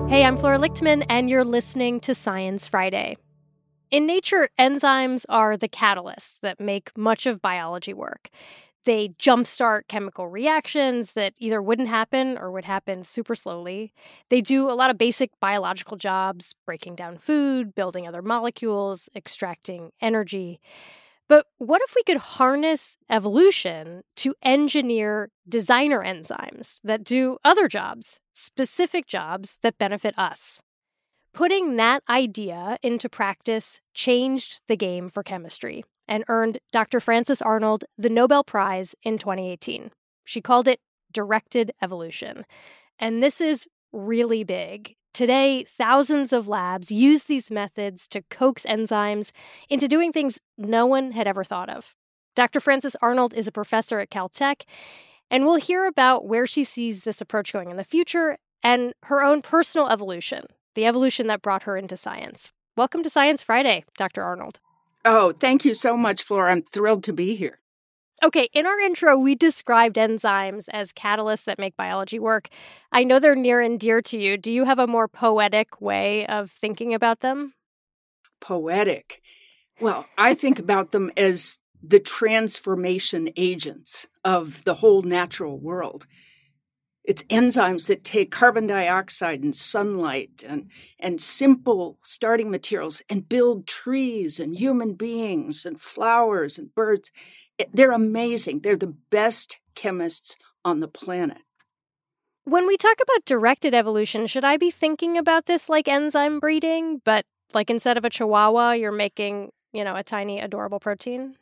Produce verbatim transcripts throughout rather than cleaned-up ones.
Hey, I'm Flora Lichtman, and you're listening to Science Friday. In nature, enzymes are the catalysts that make much of biology work. They jumpstart chemical reactions that either wouldn't happen or would happen super slowly. They do a lot of basic biological jobs, breaking down food, building other molecules, extracting energy. But what if we could harness evolution to engineer designer enzymes that do other jobs, specific jobs that benefit us? Putting that idea into practice changed the game for chemistry and earned Doctor Frances Arnold the Nobel Prize in twenty eighteen. She called it directed evolution. And this is really big. Today, thousands of labs use these methods to coax enzymes into doing things no one had ever thought of. Doctor Frances Arnold is a professor at Caltech, and we'll hear about where she sees this approach going in the future and her own personal evolution, the evolution that brought her into science. Welcome to Science Friday, Doctor Arnold. Oh, thank you so much, Flora. I'm thrilled to be here. Okay, in our intro, we described enzymes as catalysts that make biology work. I know they're near and dear to you. Do you have a more poetic way of thinking about them? Poetic? Well, I think about them as the transformation agents of the whole natural world. It's enzymes that take carbon dioxide and sunlight and, and simple starting materials and build trees and human beings and flowers and birds. They're amazing. They're the best chemists on the planet. When we talk about directed evolution, should I be thinking about this like enzyme breeding, but like instead of a chihuahua, you're making, you know, a tiny adorable protein?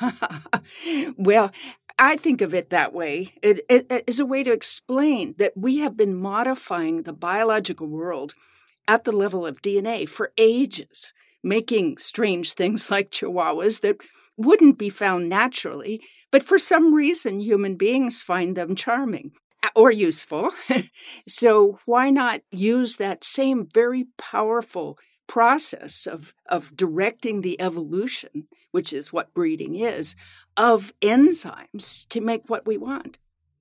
Well, I think of it that way. It, it, it is a way to explain that we have been modifying the biological world at the level of D N A for ages, making strange things like chihuahuas that wouldn't be found naturally, but for some reason human beings find them charming or useful. So why not use that same very powerful process of, of directing the evolution, which is what breeding is, of enzymes to make what we want?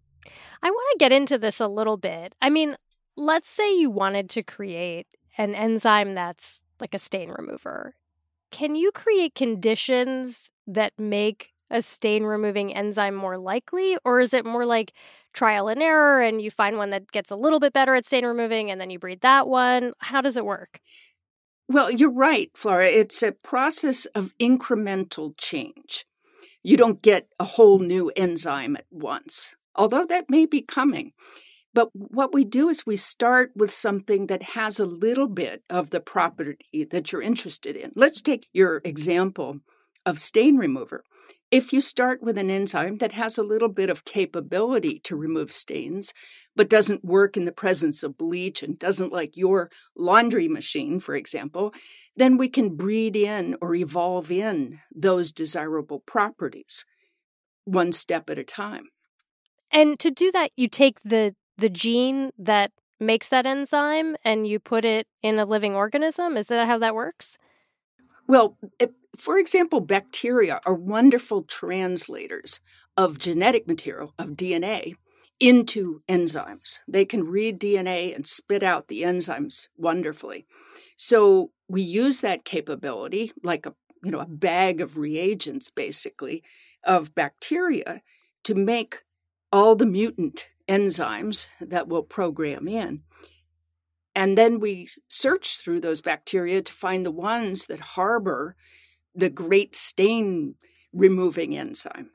I want to get into this a little bit. I mean, let's say you wanted to create an enzyme that's like a stain remover. Can you create conditions that make a stain-removing enzyme more likely? Or is it more like trial and error and you find one that gets a little bit better at stain removing and then you breed that one? How does it work? Well, you're right, Flora. It's a process of incremental change. You don't get a whole new enzyme at once, although that may be coming. But what we do is we start with something that has a little bit of the property that you're interested in. Let's take your example of stain remover. If you start with an enzyme that has a little bit of capability to remove stains, but doesn't work in the presence of bleach and doesn't like your laundry machine, for example, then we can breed in or evolve in those desirable properties one step at a time. And to do that, you take the the gene that makes that enzyme and you put it in a living organism? Is that how that works? Well, if, for example, bacteria are wonderful translators of genetic material, of D N A, into enzymes. They can read D N A and spit out the enzymes wonderfully. So we use that capability, like a you know a bag of reagents, basically, of bacteria to make all the mutant enzymes that will program in. And then we search through those bacteria to find the ones that harbor the great stain-removing enzyme.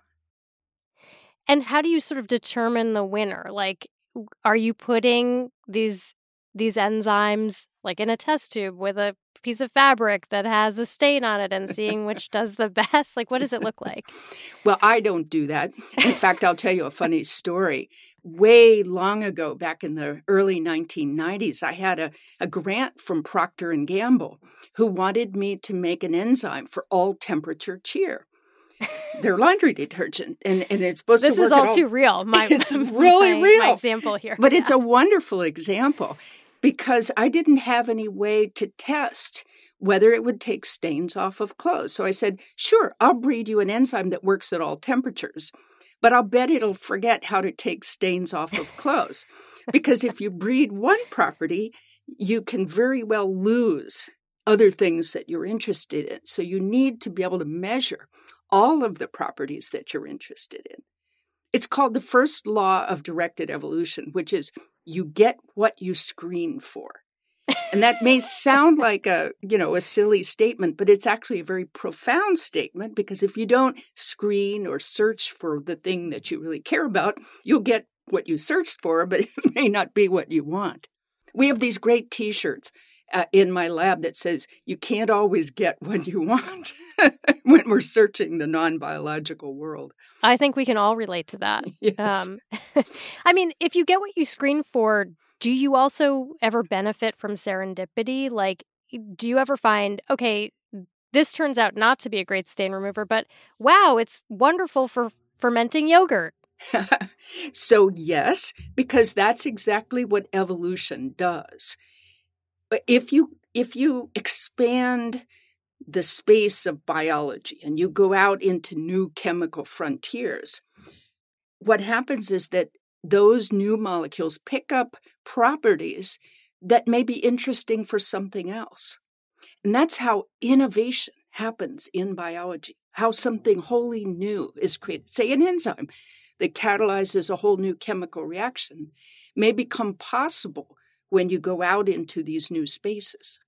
And how do you sort of determine the winner? Like, are you putting these these enzymes like in a test tube with a piece of fabric that has a stain on it and seeing which does the best? Like, what does it look like? Well, I don't do that. In fact, I'll tell you a funny story. Way long ago, back in the early nineteen nineties, I had a, a grant from Procter and Gamble who wanted me to make an enzyme for all temperature cheer. Their laundry detergent, and, and it's supposed this to work. This is all, all too real. My, it's really my, real. My example here, but yeah. It's a wonderful example because I didn't have any way to test whether it would take stains off of clothes. So I said, "Sure, I'll breed you an enzyme that works at all temperatures, but I'll bet it'll forget how to take stains off of clothes, because if you breed one property, you can very well lose other things that you're interested in. So you need to be able to measure all of the properties that you're interested in. It's called the first law of directed evolution, which is you get what you screen for. And that may sound like a, you know, a silly statement, but it's actually a very profound statement, because if you don't screen or search for the thing that you really care about, you'll get what you searched for, but it may not be what you want. We have these great T-shirts uh, in my lab that says you can't always get what you want when we're searching the non-biological world. I think we can all relate to that. Yes. Um, I mean, if you get what you screen for, do you also ever benefit from serendipity? Like, do you ever find, okay, this turns out not to be a great stain remover, but wow, it's wonderful for fermenting yogurt? So yes, because that's exactly what evolution does. But if you if you expand the space of biology and you go out into new chemical frontiers, what happens is that those new molecules pick up properties that may be interesting for something else. And that's how innovation happens in biology, how something wholly new is created. Say an enzyme that catalyzes a whole new chemical reaction may become possible when you go out into these new spaces.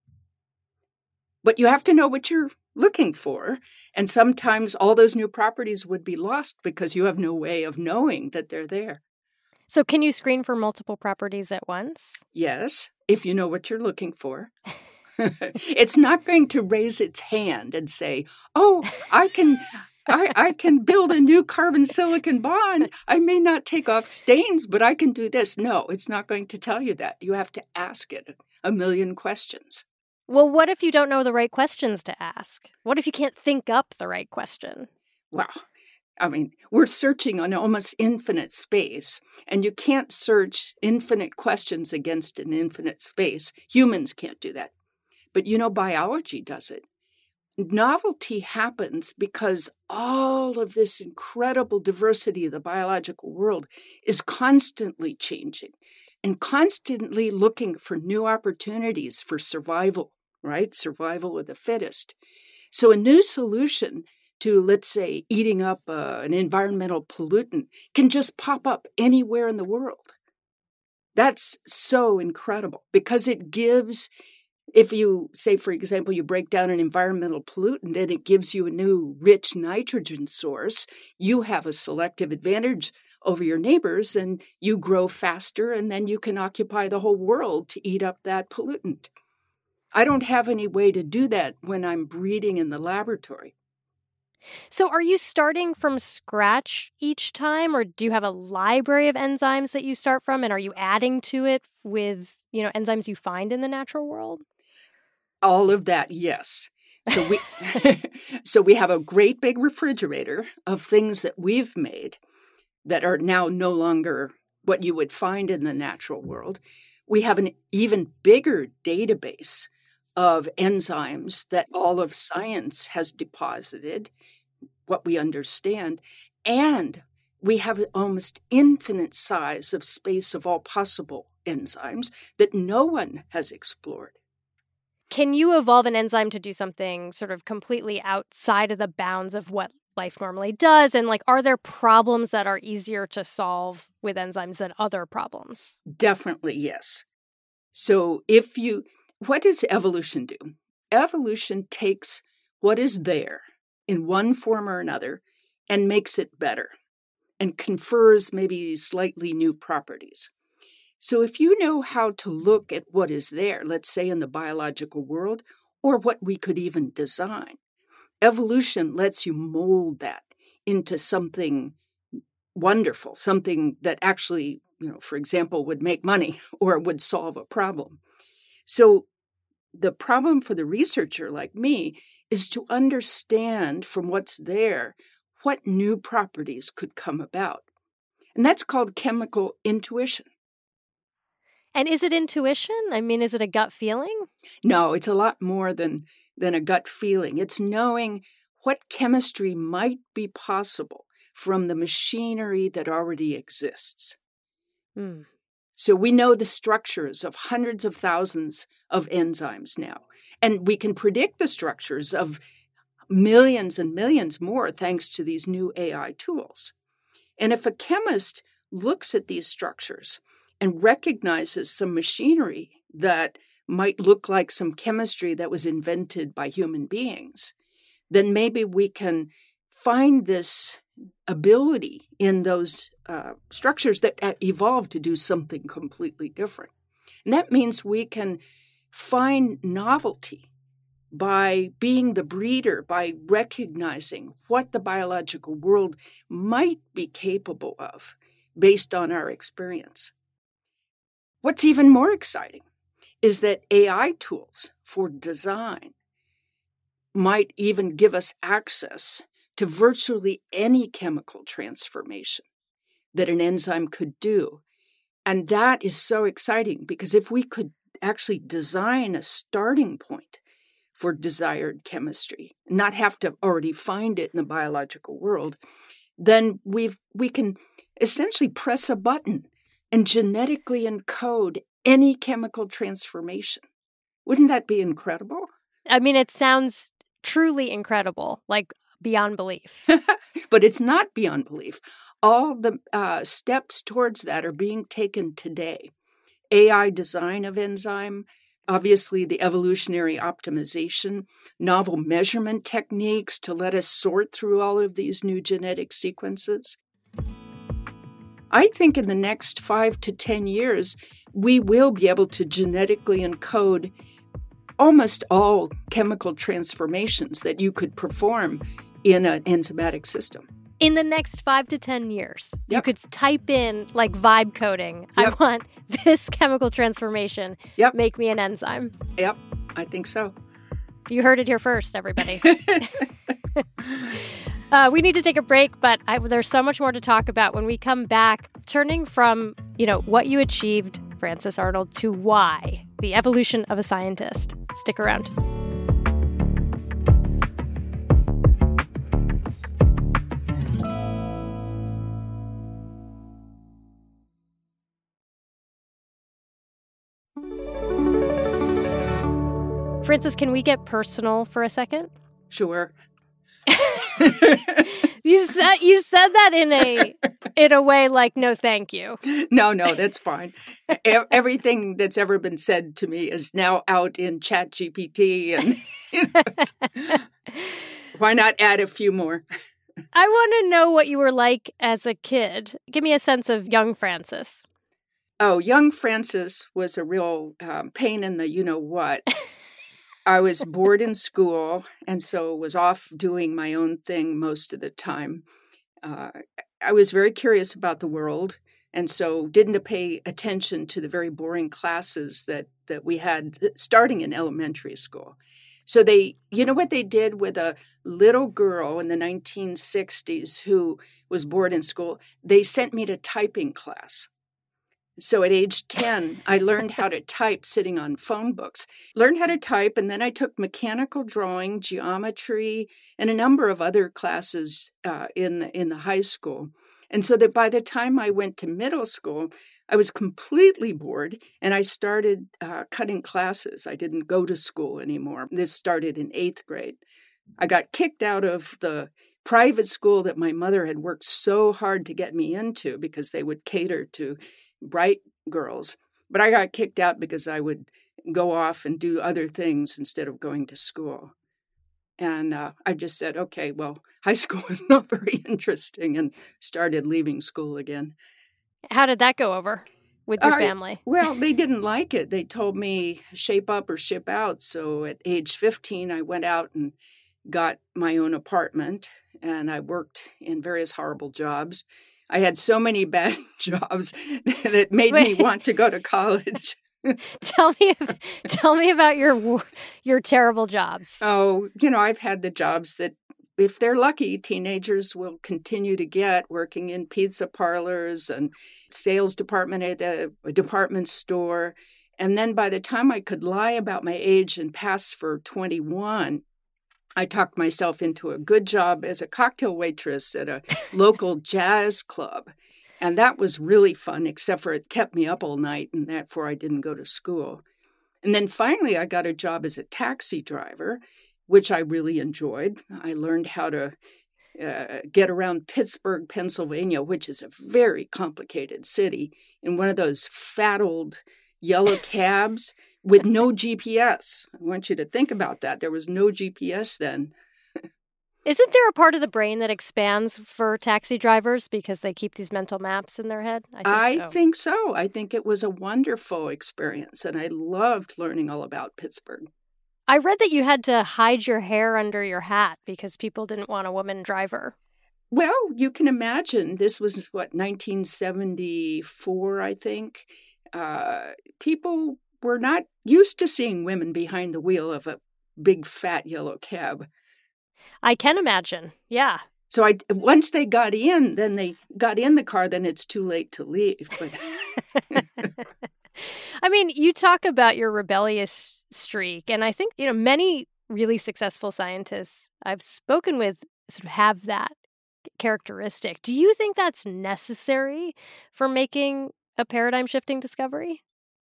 But you have to know what you're looking for. And sometimes all those new properties would be lost because you have no way of knowing that they're there. So can you screen for multiple properties at once? Yes, if you know what you're looking for. It's not going to raise its hand and say, oh, I can... I, I can build a new carbon-silicon bond. I may not take off stains, but I can do this. No, it's not going to tell you that. You have to ask it a million questions. Well, what if you don't know the right questions to ask? What if you can't think up the right question? Well, I mean, we're searching on almost infinite space, and you can't search infinite questions against an infinite space. Humans can't do that. But you know, biology does it. Novelty happens because all of this incredible diversity of the biological world is constantly changing and constantly looking for new opportunities for survival, right? Survival of the fittest. So a new solution to, let's say, eating up uh, an environmental pollutant can just pop up anywhere in the world. That's so incredible because it gives... If you say, for example, you break down an environmental pollutant and it gives you a new rich nitrogen source, you have a selective advantage over your neighbors and you grow faster, and then you can occupy the whole world to eat up that pollutant. I don't have any way to do that when I'm breeding in the laboratory. So are you starting from scratch each time, or do you have a library of enzymes that you start from, and are you adding to it with, you know, enzymes you find in the natural world? All of that, yes. So we so we have a great big refrigerator of things that we've made that are now no longer what you would find in the natural world. We have an even bigger database of enzymes that all of science has deposited, what we understand, and we have an almost infinite size of space of all possible enzymes that no one has explored. Can you evolve an enzyme to do something sort of completely outside of the bounds of what life normally does? And like, are there problems that are easier to solve with enzymes than other problems? Definitely, yes. So if you, what does evolution do? Evolution takes what is there in one form or another and makes it better and confers maybe slightly new properties. So if you know how to look at what is there, let's say in the biological world, or what we could even design, evolution lets you mold that into something wonderful, something that actually, you know, for example, would make money or would solve a problem. So the problem for the researcher like me is to understand from what's there what new properties could come about. And that's called chemical intuition. And is it intuition? I mean, is it a gut feeling? No, it's a lot more than, than a gut feeling. It's knowing what chemistry might be possible from the machinery that already exists. Mm. So we know the structures of hundreds of thousands of enzymes now. And we can predict the structures of millions and millions more thanks to these new A I tools. And if a chemist looks at these structures and recognizes some machinery that might look like some chemistry that was invented by human beings, then maybe we can find this ability in those uh, structures that evolved to do something completely different. And that means we can find novelty by being the breeder, by recognizing what the biological world might be capable of based on our experience. What's even more exciting is that A I tools for design might even give us access to virtually any chemical transformation that an enzyme could do. And that is so exciting because if we could actually design a starting point for desired chemistry, not have to already find it in the biological world, then we've we can essentially press a button and genetically encode any chemical transformation. Wouldn't that be incredible? I mean, it sounds truly incredible, like beyond belief. But it's not beyond belief. All the uh, steps towards that are being taken today. A I design of enzyme, obviously the evolutionary optimization, novel measurement techniques to let us sort through all of these new genetic sequences. I think in the next five to ten years, we will be able to genetically encode almost all chemical transformations that you could perform in an enzymatic system. In the next five to ten years, yep. You could type in, like, vibe coding. Yep. I want this chemical transformation. Yep. Make me an enzyme. Yep, I think so. You heard it here first, everybody. uh, we need to take a break, but I, there's so much more to talk about when we come back, turning from, you know, what you achieved, Frances Arnold, to why, the evolution of a scientist. Stick around. Frances, can we get personal for a second? Sure. you said you said that in a in a way like, no, thank you. No, no, that's fine. E- everything that's ever been said to me is now out in Chat G P T, and you know, why not add a few more? I want to know what you were like as a kid. Give me a sense of young Frances. Oh, young Frances was a real um, pain in the you-know-what. I was bored in school, and so was off doing my own thing most of the time. Uh, I was very curious about the world, and so didn't pay attention to the very boring classes that, that we had starting in elementary school. So they, you know what they did with a little girl in the nineteen sixties who was bored in school? They sent me to typing class. So at age ten, I learned how to type sitting on phone books. Learned how to type, and then I took mechanical drawing, geometry, and a number of other classes uh, in the, in the high school. And so that by the time I went to middle school, I was completely bored, and I started uh, cutting classes. I didn't go to school anymore. This started in eighth grade. I got kicked out of the private school that my mother had worked so hard to get me into because they would cater to bright girls. But I got kicked out because I would go off and do other things instead of going to school. And uh, I just said, okay, well, high school is not very interesting, and started leaving school again. How did that go over with your uh, family? Well, they didn't like it. They told me shape up or ship out. So at age fifteen, I went out and got my own apartment, and I worked in various horrible jobs. I had so many bad jobs that made Wait. me want to go to college. tell me, tell me about your your terrible jobs. Oh, you know, I've had the jobs that, if they're lucky, teenagers will continue to get, working in pizza parlors and sales department at a, a department store. And then by the time I could lie about my age and pass for twenty-one, I talked myself into a good job as a cocktail waitress at a local jazz club. And that was really fun, except for it kept me up all night, and therefore I didn't go to school. And then finally, I got a job as a taxi driver, which I really enjoyed. I learned how to uh, get around Pittsburgh, Pennsylvania, which is a very complicated city, in one of those fat old yellow cabs with no G P S. I want you to think about that. There was no G P S then. Isn't there a part of the brain that expands for taxi drivers because they keep these mental maps in their head? I think, I so. think so. I think it was a wonderful experience, and I loved learning all about Pittsburgh. I read that you had to hide your hair under your hat because people didn't want a woman driver. Well, you can imagine. This was, what, nineteen seventy-four, I think. Uh, people were not used to seeing women behind the wheel of a big, fat yellow cab. I can imagine, yeah. So I once they got in, then they got in the car, then it's too late to leave. But I mean, you talk about your rebellious streak, and I think, you know, many really successful scientists I've spoken with sort of have that characteristic. Do you think that's necessary for making a paradigm-shifting discovery?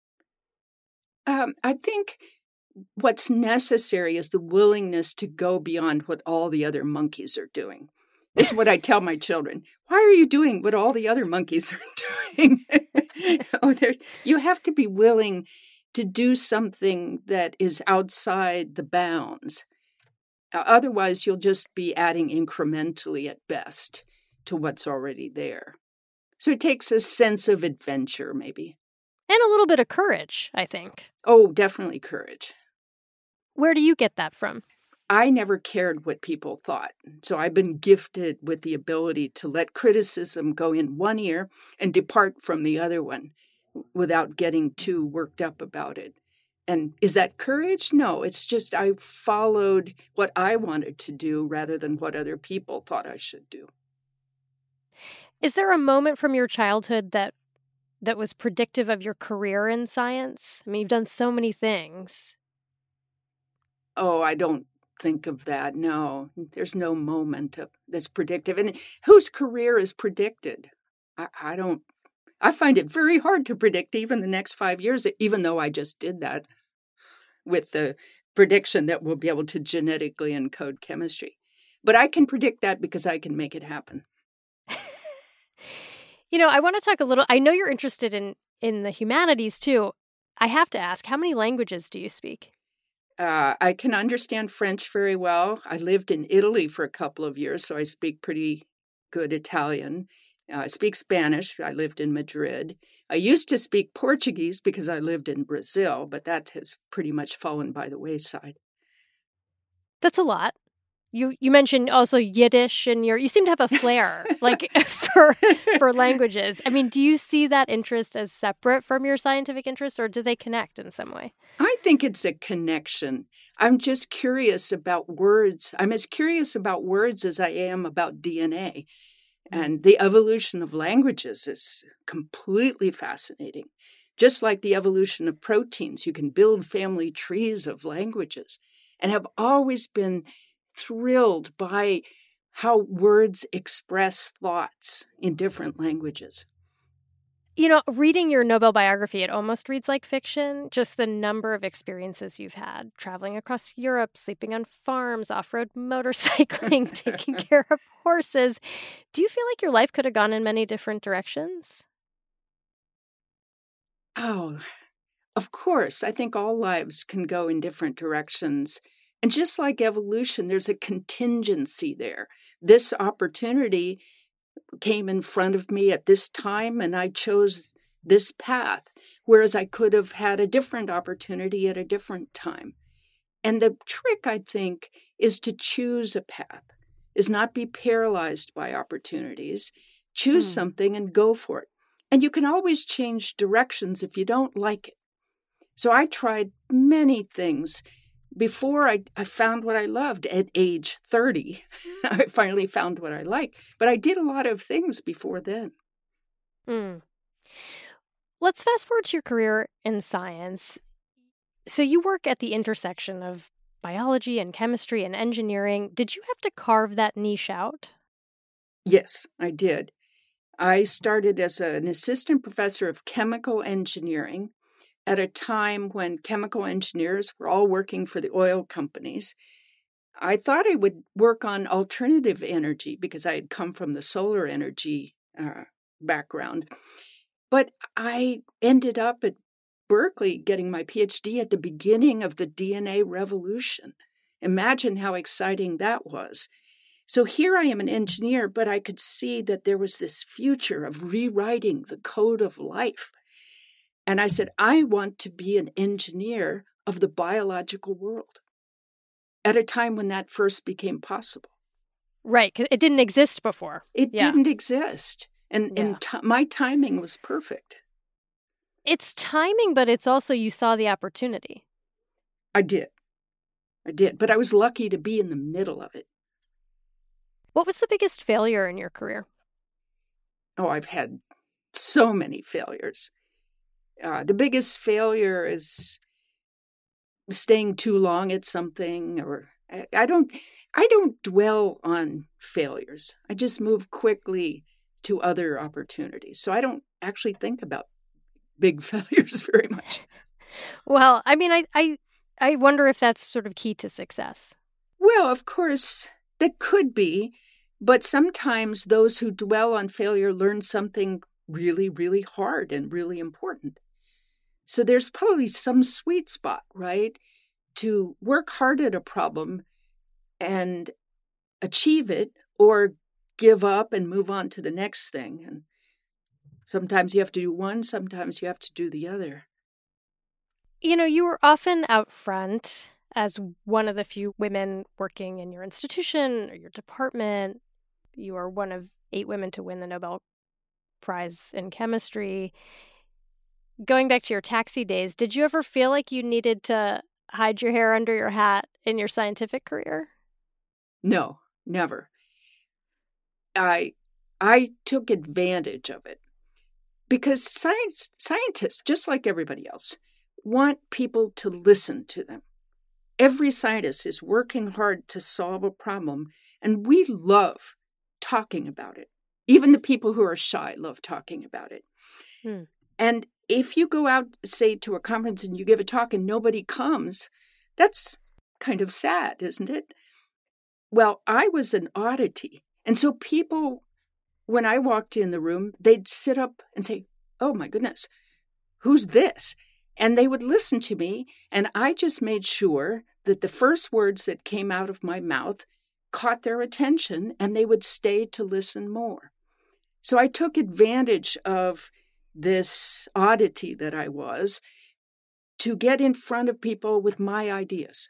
Um, I think what's necessary is the willingness to go beyond what all the other monkeys are doing. It's what I tell my children. Why are you doing what all the other monkeys are doing? oh, there's, you have to be willing to do something that is outside the bounds. Uh, otherwise, you'll just be adding incrementally at best to what's already there. So it takes a sense of adventure, maybe. And a little bit of courage, I think. Oh, definitely courage. Where do you get that from? I never cared what people thought. So I've been gifted with the ability to let criticism go in one ear and depart from the other one without getting too worked up about it. And is that courage? No, it's just I followed what I wanted to do rather than what other people thought I should do. Is there a moment from your childhood that that was predictive of your career in science? I mean, you've done so many things. Oh, I don't think of that. No, there's no moment of, that's predictive. And whose career is predicted? I, I don't, I find it very hard to predict even the next five years, even though I just did that with the prediction that we'll be able to genetically encode chemistry. But I can predict that because I can make it happen. You know, I want to talk a little, I know you're interested in, in the humanities too. I have to ask, how many languages do you speak? Uh, I can understand French very well. I lived in Italy for a couple of years, so I speak pretty good Italian. Uh, I speak Spanish. I lived in Madrid. I used to speak Portuguese because I lived in Brazil, but that has pretty much fallen by the wayside. That's a lot. You you mentioned also Yiddish, and your you seem to have a flair like for for languages. I mean, do you see that interest as separate from your scientific interests, or do they connect in some way? I think it's a connection. I'm just curious about words. I'm as curious about words as I am about D N A. And the evolution of languages is completely fascinating. Just like the evolution of proteins, you can build family trees of languages, and have always been thrilled by how words express thoughts in different languages. You know, reading your Nobel biography, it almost reads like fiction. Just the number of experiences you've had, traveling across Europe, sleeping on farms, off-road motorcycling, taking care of horses. Do you feel like your life could have gone in many different directions? Oh, of course. I think all lives can go in different directions. And just like evolution, there's a contingency there. This opportunity came in front of me at this time, and I chose this path, whereas I could have had a different opportunity at a different time. And the trick, I think, is to choose a path, is not be paralyzed by opportunities. Choose mm. something and go for it. And you can always change directions if you don't like it. So I tried many things. Before I, I found what I loved at age thirty, I finally found what I liked. But I did a lot of things before then. Mm. Let's fast forward to your career in science. So you work at the intersection of biology and chemistry and engineering. Did you have to carve that niche out? Yes, I did. I started as an assistant professor of chemical engineering at a time when chemical engineers were all working for the oil companies. I thought I would work on alternative energy because I had come from the solar energy uh, background. But I ended up at Berkeley getting my PhD at the beginning of the D N A revolution. Imagine how exciting that was. So here I am an engineer, but I could see that there was this future of rewriting the code of life. And I said, I want to be an engineer of the biological world at a time when that first became possible. Right, 'cause it didn't exist before. It yeah. didn't exist. And, yeah. and t- my timing was perfect. It's timing, but it's also you saw the opportunity. I did. I did. But I was lucky to be in the middle of it. What was the biggest failure in your career? Oh, I've had so many failures. Uh, the biggest failure is staying too long at something, or I, I don't I don't dwell on failures. I just move quickly to other opportunities. So I don't actually think about big failures very much. Well, I mean, I, I I wonder if that's sort of key to success. Well, of course, that could be. But sometimes those who dwell on failure learn something really, really hard and really important. So there's probably some sweet spot, right? To work hard at a problem and achieve it, or give up and move on to the next thing. And sometimes you have to do one, sometimes you have to do the other. You know, you were often out front as one of the few women working in your institution or your department. You are one of eight women to win the Nobel Prize in chemistry. Going back to your taxi days, did you ever feel like you needed to hide your hair under your hat in your scientific career? No, never. I I took advantage of it because science scientists, just like everybody else, want people to listen to them. Every scientist is working hard to solve a problem, and we love talking about it. Even the people who are shy love talking about it. Hmm. And if you go out, say, to a conference and you give a talk and nobody comes, that's kind of sad, isn't it? Well, I was an oddity. And so people, when I walked in the room, they'd sit up and say, oh, my goodness, who's this? And they would listen to me. And I just made sure that the first words that came out of my mouth caught their attention, and they would stay to listen more. So I took advantage of this oddity that I was to get in front of people with my ideas.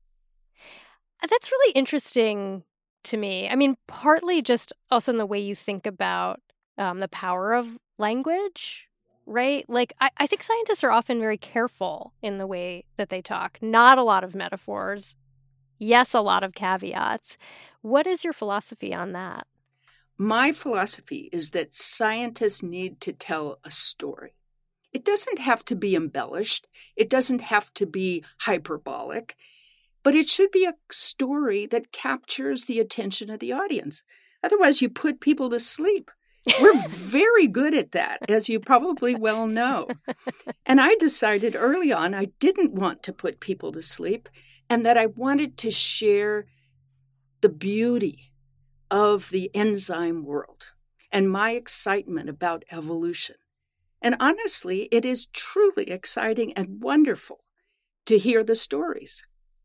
That's really interesting to me. I mean, partly just also in the way you think about um, the power of language, right? Like, I, I think scientists are often very careful in the way that they talk. Not a lot of metaphors. Yes, a lot of caveats. What is your philosophy on that? My philosophy is that scientists need to tell a story. It doesn't have to be embellished. It doesn't have to be hyperbolic. But it should be a story that captures the attention of the audience. Otherwise, you put people to sleep. We're very good at that, as you probably well know. And I decided early on I didn't want to put people to sleep, and that I wanted to share the beauty of the enzyme world and my excitement about evolution. And honestly, it is truly exciting and wonderful to hear the stories.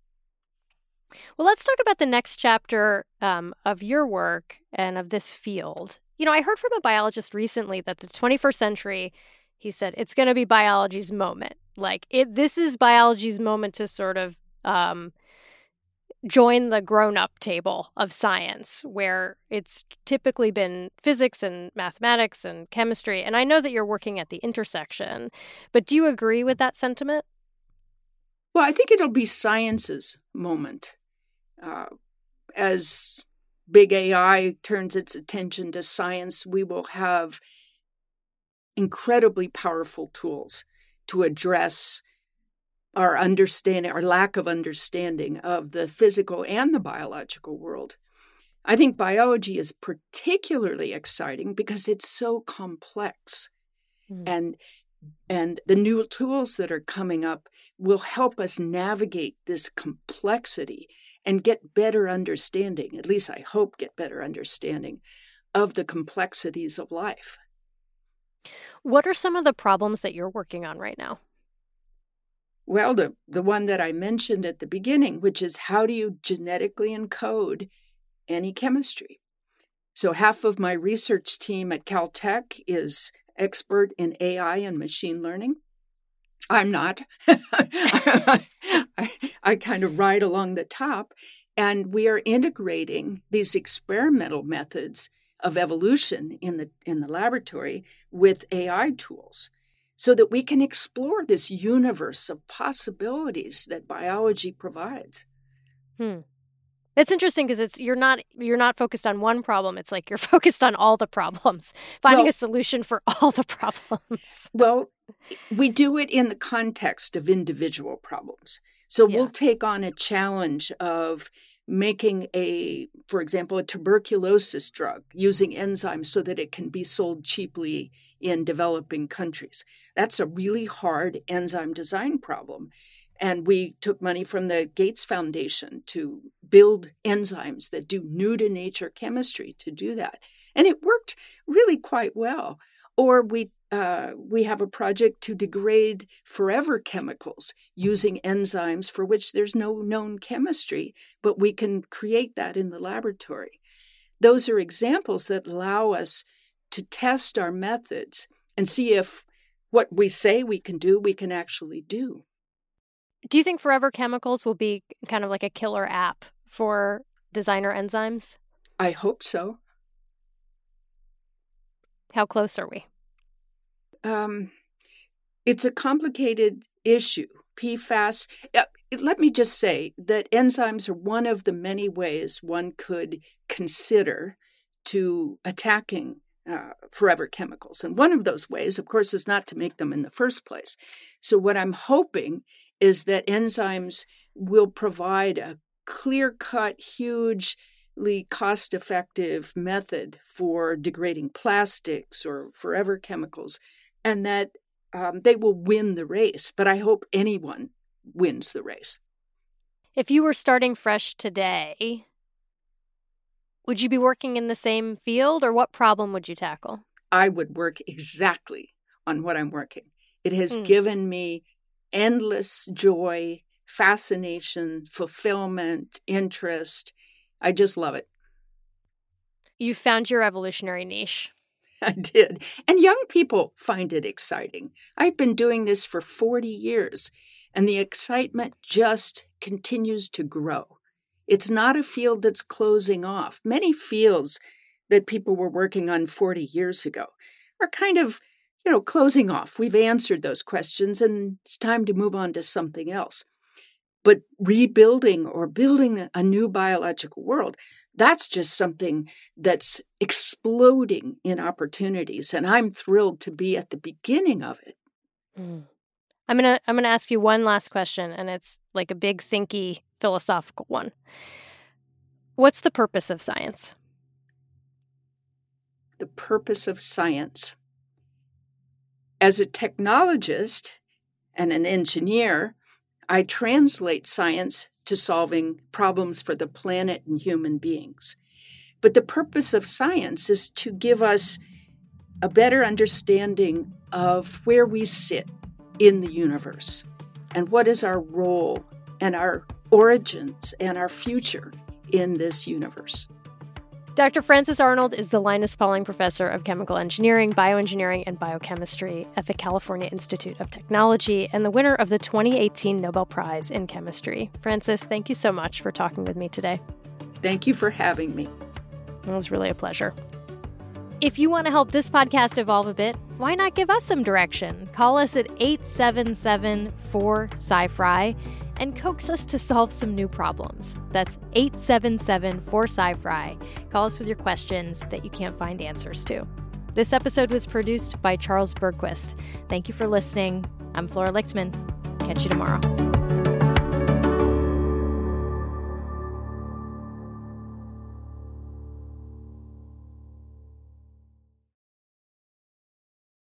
Well, let's talk about the next chapter um, of your work and of this field. You know, I heard from a biologist recently that the twenty-first century, he said, it's going to be biology's moment. Like, it, this is biology's moment to sort of um, join the grown-up table of science, where it's typically been physics and mathematics and chemistry. And I know that you're working at the intersection, but do you agree with that sentiment? Well, I think it'll be science's moment. Uh, as big A I turns its attention to science, we will have incredibly powerful tools to address our understanding, our lack of understanding of the physical and the biological world. I think biology is particularly exciting because it's so complex. Mm. And and the new tools that are coming up will help us navigate this complexity and get better understanding, at least I hope get better understanding, of the complexities of life. What are some of the problems that you're working on right now? Well, the, the one that I mentioned at the beginning, which is how do you genetically encode any chemistry? So half of my research team at Caltech is expert in A I and machine learning. I'm not. I, I kind of ride along the top, and we are integrating these experimental methods of evolution in the in the laboratory with A I tools so that we can explore this universe of possibilities that biology provides. Hmm. It's interesting because it's you're not you're not focused on one problem. It's like you're focused on all the problems, finding well, a solution for all the problems. Well, we do it in the context of individual problems. So yeah. We'll take on a challenge of making a, for example, a tuberculosis drug using enzymes so that it can be sold cheaply in developing countries. That's a really hard enzyme design problem. And we took money from the Gates Foundation to build enzymes that do new-to-nature chemistry to do that. And it worked really quite well. Or we uh, we have a project to degrade forever chemicals using enzymes for which there's no known chemistry, but we can create that in the laboratory. Those are examples that allow us to test our methods and see if what we say we can do, we can actually do. Do you think Forever Chemicals will be kind of like a killer app for designer enzymes? I hope so. How close are we? Um, it's a complicated issue. P FAS, uh, let me just say that enzymes are one of the many ways one could consider to attacking uh, forever chemicals. And one of those ways, of course, is not to make them in the first place. So what I'm hoping is that enzymes will provide a clear-cut, hugely cost-effective method for degrading plastics or forever chemicals, and that um, they will win the race. But I hope anyone wins the race. If you were starting fresh today, would you be working in the same field, or what problem would you tackle? I would work exactly on what I'm working. It has mm. given me endless joy, fascination, fulfillment, interest. I just love it. You found your evolutionary niche. I did. And young people find it exciting. I've been doing this for forty years, and the excitement just continues to grow. It's not a field that's closing off. Many fields that people were working on forty years ago are kind of You know, closing off. We've answered those questions, and it's time to move on to something else. But rebuilding or building a new biological world, that's just something that's exploding in opportunities, and I'm thrilled to be at the beginning of it. Mm. I'm gonna I'm gonna ask you one last question, and it's like a big, thinky, philosophical one. What's the purpose of science? The purpose of science. As a technologist and an engineer, I translate science to solving problems for the planet and human beings. But the purpose of science is to give us a better understanding of where we sit in the universe and what is our role and our origins and our future in this universe. Doctor Frances Arnold is the Linus Pauling Professor of Chemical Engineering, Bioengineering, and Biochemistry at the California Institute of Technology and the winner of the twenty eighteen Nobel Prize in Chemistry. Frances, thank you so much for talking with me today. Thank you for having me. It was really a pleasure. If you want to help this podcast evolve a bit, why not give us some direction? Call us at eight seven seven, four, S C I F R I and coax us to solve some new problems. That's eight seven seven, four, S C I F R I. Call us with your questions that you can't find answers to. This episode was produced by Charles Bergquist. Thank you for listening. I'm Flora Lichtman. Catch you tomorrow.